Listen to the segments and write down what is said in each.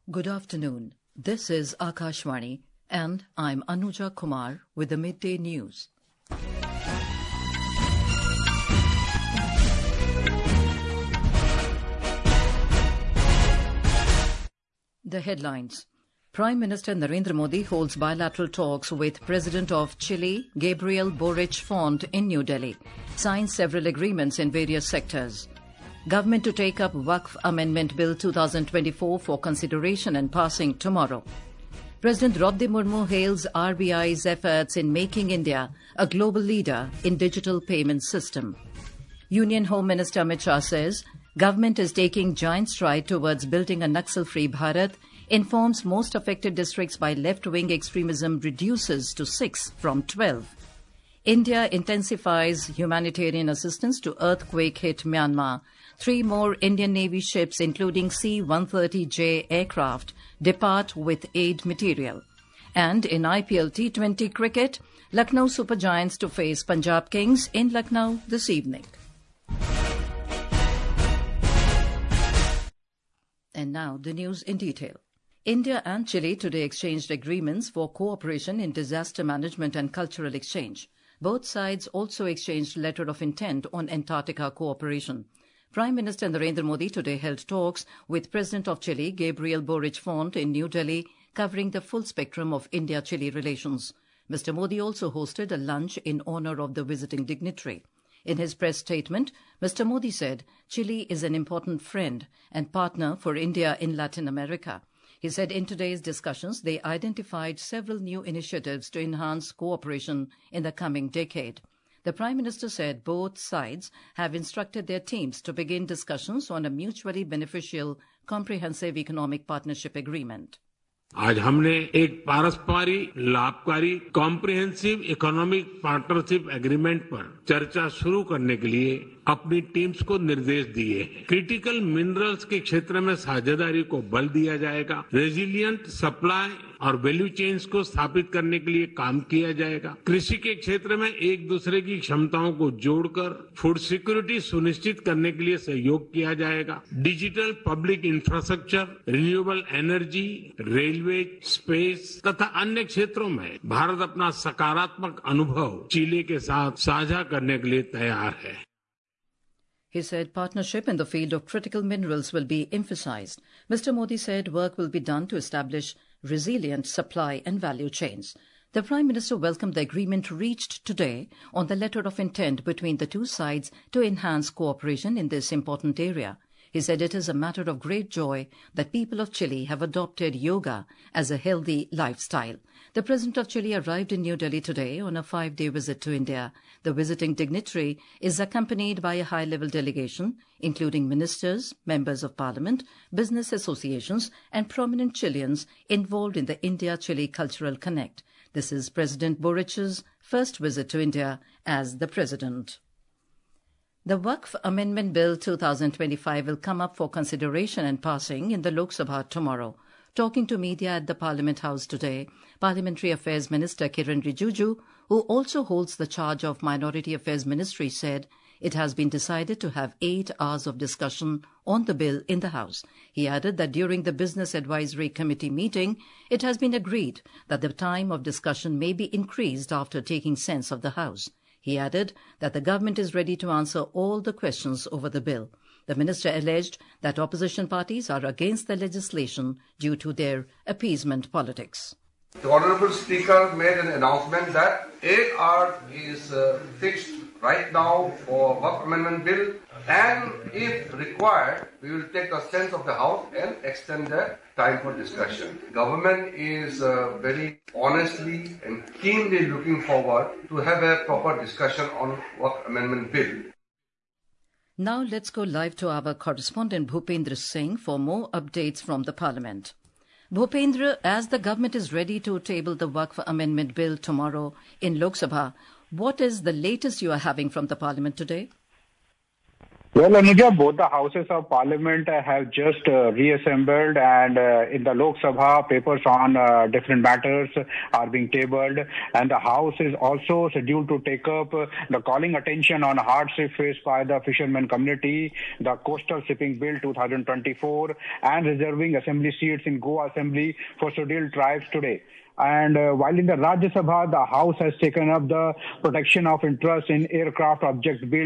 Good afternoon. This is Akashvani, and I'm Anuja Kumar with the Midday News. The headlines. Prime Minister Narendra Modi holds bilateral talks with President of Chile, Gabriel Boric Font in New Delhi. Signs several agreements in various sectors. Government to take up Waqf Amendment Bill 2024 for consideration and passing tomorrow. President Draupadi Murmu hails RBI's efforts in making India a global leader in digital payment system. Union Home Minister Amit Shah says government is taking giant stride towards building a Naxal-free Bharat, informs most affected districts by left-wing extremism reduces to 6 from 12. India intensifies humanitarian assistance to earthquake-hit Myanmar. 3 more Indian Navy ships, including C-130J aircraft, depart with aid material. And in IPL T20 cricket, Lucknow Super Giants to face Punjab Kings in Lucknow this evening. And now the news in detail. India and Chile today exchanged agreements for cooperation in disaster management and cultural exchange. Both sides also exchanged letter of intent on Antarctica cooperation. Prime Minister Narendra Modi today held talks with President of Chile, Gabriel Boric Font, in New Delhi, covering the full spectrum of India-Chile relations. Mr. Modi also hosted a lunch in honor of the visiting dignitary. In his press statement, Mr. Modi said Chile is an important friend and partner for India in Latin America. He said in today's discussions they identified several new initiatives to enhance cooperation in the coming decade. The Prime Minister said both sides have instructed their teams to begin discussions on a mutually beneficial, comprehensive economic partnership agreement. आज हमने एक पारस्परिक लाभकारी comprehensive economic partnership agreement पर चर्चा शुरू करने के लिए अपनी टीम्स को निर्देश दिए हैं। क्रिटिकल मिनरल्स के क्षेत्र में साझेदारी को बल दिया जाएगा। रेजिलिएंट सप्लाई और वैल्यू चेन्स को स्थापित करने के लिए काम किया जाएगा। कृषि के क्षेत्र में एक दूसरे की क्षमताओं को जोड़कर फूड सिक्योरिटी सुनिश्चित करने के लिए सहयोग किया जाएगा। Digital public infrastructure, renewable energy, railway, space तथा अन्य क्षेत्रों में भारत अपना सकारात्मक अनुभव चिली के साथ साझा करने के लिए तैयार है। He said partnership in the field of critical minerals will be emphasized. Mr. Modi said work will be done to establish resilient supply and value chains. The Prime Minister welcomed the agreement reached today on the letter of intent between the two sides to enhance cooperation in this important area. He said it is a matter of great joy that people of Chile have adopted yoga as a healthy lifestyle. The President of Chile arrived in New Delhi today on a 5-day visit to India. The visiting dignitary is accompanied by a high-level delegation, including ministers, members of parliament, business associations, and prominent Chileans involved in the India-Chile Cultural Connect. This is President Boric's first visit to India as the President. The Waqf Amendment Bill 2025 will come up for consideration and passing in the Lok Sabha tomorrow. Talking to media at the Parliament House today, Parliamentary Affairs Minister Kiren Rijiju, who also holds the charge of Minority Affairs Ministry, said it has been decided to have 8 hours of discussion on the bill in the House. He added that during the Business Advisory Committee meeting, it has been agreed that the time of discussion may be increased after taking sense of the House. He added that the government is ready to answer all the questions over the bill. The minister alleged that opposition parties are against the legislation due to their appeasement politics. The Honourable Speaker made an announcement that 8 hours is fixed right now for Waqf Amendment Bill, and if required, we will take the sense of the House and extend the time for discussion. Government is very honestly and keenly looking forward to have a proper discussion on Waqf Amendment Bill. Now let's go live to our correspondent Bhupendra Singh for more updates from the Parliament. Bhupendra, as the government is ready to table the Waqf Amendment Bill tomorrow in Lok Sabha, what is the latest you are having from the Parliament today? Well, Anuja, both the houses of parliament have just reassembled, and in the Lok Sabha, papers on different matters are being tabled, and the House is also scheduled to take up the calling attention on hardship faced by the fishermen community, the Coastal Shipping Bill 2024, and reserving assembly seats in Goa Assembly for scheduled tribes today. And while in the Rajya Sabha, the House has taken up the Protection of Interest in Aircraft Object Bill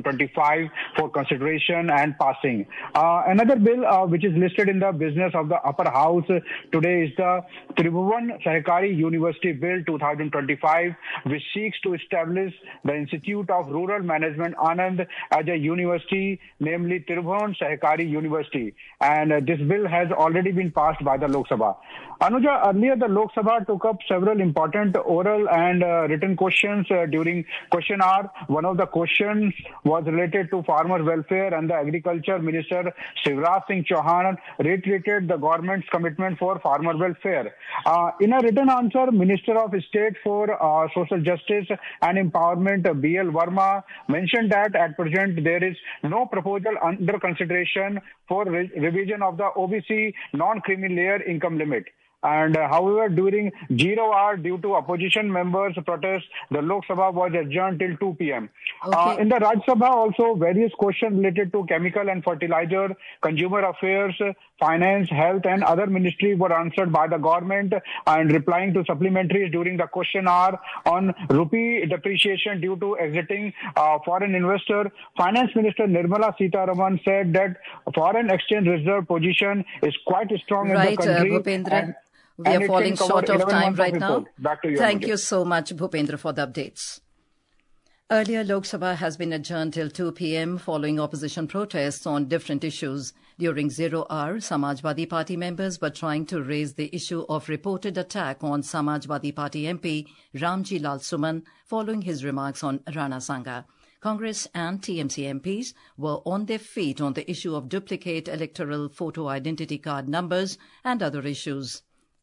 2025 for consideration and passing. Another bill which is listed in the business of the Upper House today is the Tribhuvan Sahakari University Bill 2025, which seeks to establish the Institute of Rural Management Anand as a university, namely Tribhuvan Sahakari University. And this bill has already been passed by the Lok Sabha. Anuja, earlier the Lok Sabha took up several important oral and written questions during question hour. One of the questions was related to farmer welfare, and the Agriculture Minister Shivraj Singh Chauhan reiterated the government's commitment for farmer welfare. In a written answer, Minister of State for Social Justice and Empowerment B.L. Verma mentioned that at present there is no proposal under consideration for revision of the OBC non-creamy layer income limit. And however, during 0 hour, due to opposition members' protest, the Lok Sabha was adjourned till 2 p.m. Okay. In the Rajya Sabha, also various questions related to chemical and fertilizer, consumer affairs, finance, health, and other ministries were answered by the government, and replying to supplementaries during the question hour on rupee depreciation due to exiting foreign investor. Finance Minister Nirmala Sitharaman said that foreign exchange reserve position is quite strong in the country. Bhupendra. We are falling short of time right now. Thank you so much, Bhupendra, for the updates. Earlier, Lok Sabha has been adjourned till 2 p.m. following opposition protests on different issues. During 0 hour, Samajwadi Party members were trying to raise the issue of reported attack on Samajwadi Party MP Ramji Lal Suman following his remarks on Rana Sangha. Congress and TMC MPs were on their feet on the issue of duplicate electoral photo identity card numbers and other issues.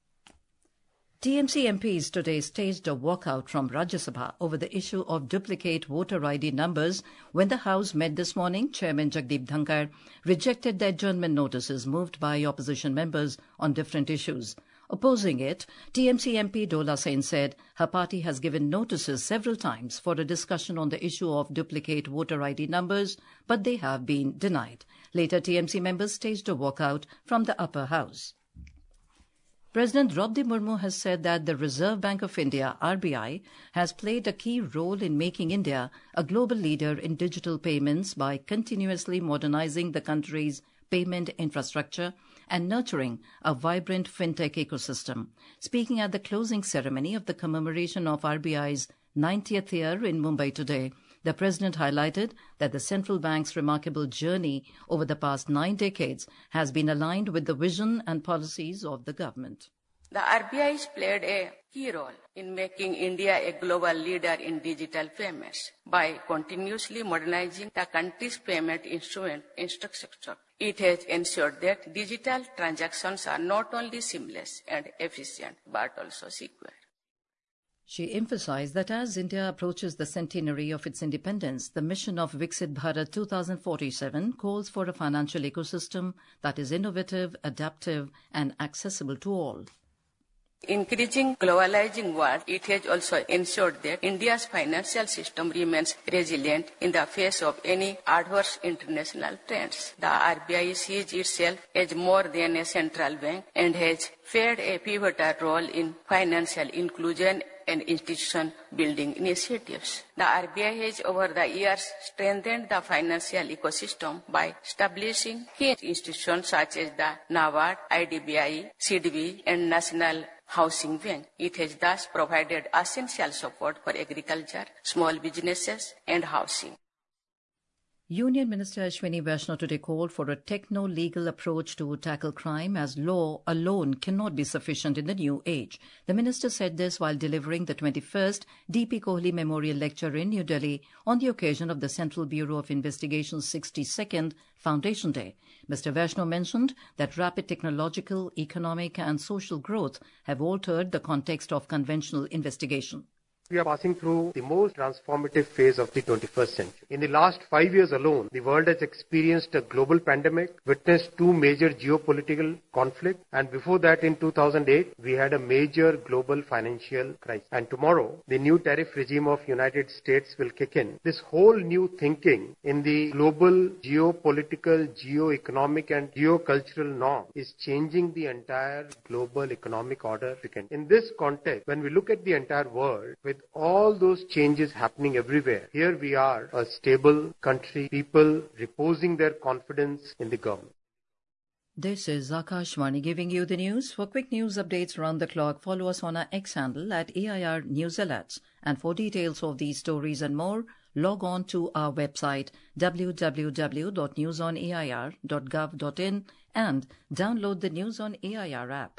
TMC MPs today staged a walkout from Rajya Sabha over the issue of duplicate voter ID numbers. When the House met this morning, Chairman Jagdeep Dhankar rejected the adjournment notices moved by opposition members on different issues. Opposing it, TMC MP Dola Sen said her party has given notices several times for a discussion on the issue of duplicate voter ID numbers, but they have been denied. Later, TMC members staged a walkout from the upper house. President Draupadi Murmu has said that the Reserve Bank of India, RBI, has played a key role in making India a global leader in digital payments by continuously modernizing the country's payment infrastructure and nurturing a vibrant fintech ecosystem. Speaking at the closing ceremony of the commemoration of RBI's 90th year in Mumbai today, the President highlighted that the central bank's remarkable journey over the past 9 decades has been aligned with the vision and policies of the government. The RBI has played a key role in making India a global leader in digital payments by continuously modernizing the country's payment instrument infrastructure. It has ensured that digital transactions are not only seamless and efficient, but also secure. She emphasized that as India approaches the centenary of its independence, the mission of Viksit Bharat 2047 calls for a financial ecosystem that is innovative, adaptive, and accessible to all. Increasing globalizing world, it has also ensured that India's financial system remains resilient in the face of any adverse international trends. The RBI sees itself as more than a central bank and has played a pivotal role in financial inclusion and institution building initiatives. The RBI has over the years strengthened the financial ecosystem by establishing key institutions such as the NABARD, IDBI, CDB, and National Housing Bank. It has thus provided essential support for agriculture, small businesses, and housing. Union Minister Ashwini Vaishnaw today called for a techno-legal approach to tackle crime, as law alone cannot be sufficient in the new age. The minister said this while delivering the 21st D.P. Kohli Memorial Lecture in New Delhi on the occasion of the Central Bureau of Investigation's 62nd Foundation Day. Mr. Vaishnaw mentioned that rapid technological, economic and social growth have altered the context of conventional investigation. We are passing through the most transformative phase of the 21st century. In the last 5 years alone, the world has experienced a global pandemic, witnessed 2 major geopolitical conflicts, and before that in 2008, we had a major global financial crisis. And tomorrow, the new tariff regime of United States will kick in. This whole new thinking in the global geopolitical, geo-economic and geo-cultural norm is changing the entire global economic order. In this context, when we look at the entire world, with all those changes happening everywhere, here we are, a stable country, people reposing their confidence in the government. This is Akashvani giving you the news. For quick news updates around the clock, follow us on our X handle at AIR News Alerts. And for details of these stories and more, log on to our website www.newsonair.gov.in and download the News on AIR app.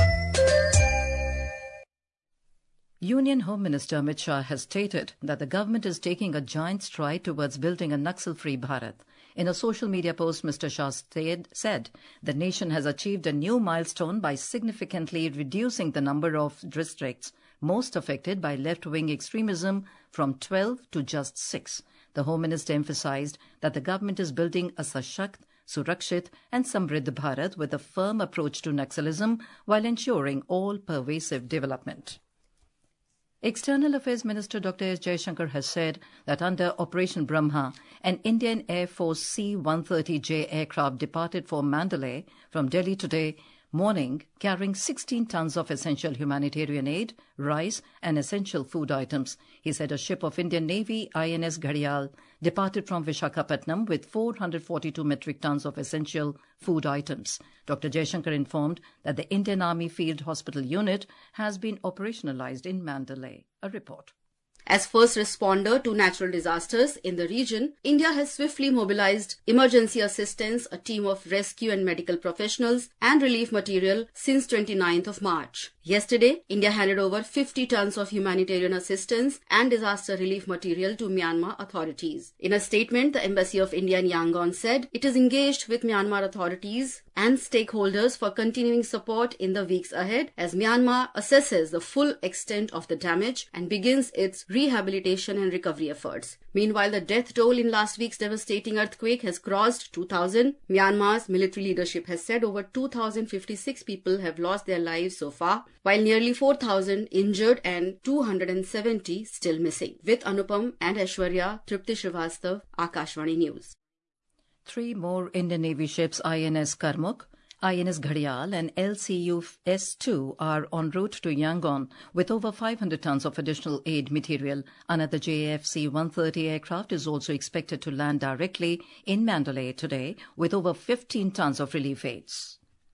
Union Home Minister Amit Shah has stated that the government is taking a giant stride towards building a Naxal-free Bharat. In a social media post, Mr. Shah said the nation has achieved a new milestone by significantly reducing the number of districts most affected by left-wing extremism from 12 to just 6. The Home Minister emphasized that the government is building a Sashakt, Surakshit and Samriddh Bharat with a firm approach to Naxalism while ensuring all-pervasive development. External Affairs Minister Dr. S. Jaishankar has said that under Operation Brahma, an Indian Air Force C-130J aircraft departed for Mandalay from Delhi today morning, carrying 16 tons of essential humanitarian aid, rice and essential food items. He said a ship of Indian Navy, INS Ghadial, departed from Visakhapatnam with 442 metric tons of essential food items. Dr. Jaishankar informed that the Indian Army Field Hospital Unit has been operationalized in Mandalay. A report. As first responder to natural disasters in the region, India has swiftly mobilized emergency assistance, a team of rescue and medical professionals, and relief material since 29th of March. Yesterday, India handed over 50 tons of humanitarian assistance and disaster relief material to Myanmar authorities. In a statement, the Embassy of India in Yangon said it is engaged with Myanmar authorities and stakeholders for continuing support in the weeks ahead as Myanmar assesses the full extent of the damage and begins its rehabilitation and recovery efforts. Meanwhile, the death toll in last week's devastating earthquake has crossed 2,000. Myanmar's military leadership has said over 2,056 people have lost their lives so far, while nearly 4,000 injured and 270 still missing. With Anupam and Aishwarya, Tripti Srivastav, Akashvani News. 3 more Indian Navy ships, INS Karmuk, INS Ghadial and LCU S2 are en route to Yangon with over 500 tons of additional aid material. Another JAF C-130 aircraft is also expected to land directly in Mandalay today with over 15 tons of relief aids.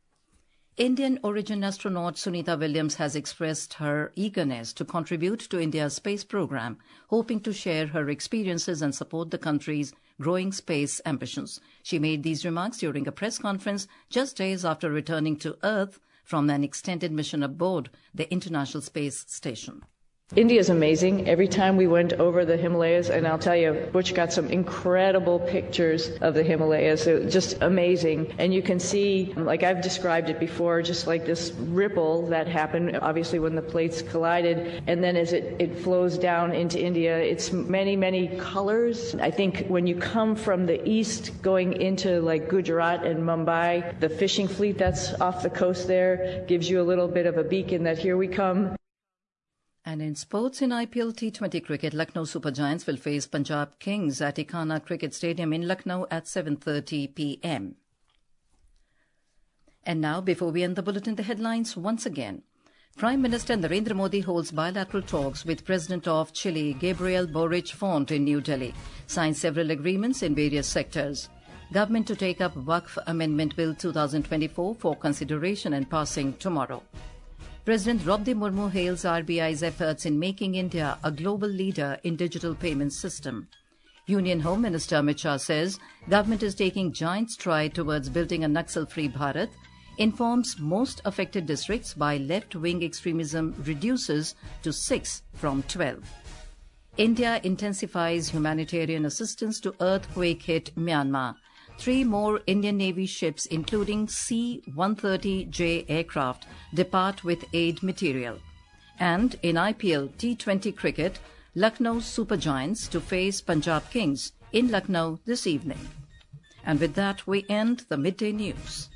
Indian origin astronaut Sunita Williams has expressed her eagerness to contribute to India's space program, hoping to share her experiences and support the country's growing space ambitions. She made these remarks during a press conference just days after returning to Earth from an extended mission aboard the International Space Station. India is amazing. Every time we went over the Himalayas, and I'll tell you, Butch got some incredible pictures of the Himalayas. It was just amazing. And you can see, like I've described it before, just like this ripple that happened, obviously, when the plates collided. And then as it flows down into India, it's many, many colors. I think when you come from the east going into like Gujarat and Mumbai, the fishing fleet that's off the coast there gives you a little bit of a beacon that here we come. And in sports, in IPL T20 cricket, Lucknow Super Giants will face Punjab Kings at Ikana Cricket Stadium in Lucknow at 7:30 p.m. And now, before we end the bulletin, the headlines once again. Prime Minister Narendra Modi holds bilateral talks with President of Chile, Gabriel Boric Font, in New Delhi. Signed several agreements in various sectors. Government to take up Waqf Amendment Bill 2024 for consideration and passing tomorrow. President Draupadi Murmu hails RBI's efforts in making India a global leader in digital payment system. Union Home Minister Amit Shah says government is taking giant stride towards building a Naxal-free Bharat, informs most affected districts by left-wing extremism reduces to 6 from 12. India intensifies humanitarian assistance to earthquake-hit Myanmar. 3 more Indian Navy ships, including C-130J aircraft, depart with aid material. And in IPL T20 cricket, Lucknow Super Giants to face Punjab Kings in Lucknow this evening. And with that, we end the midday news.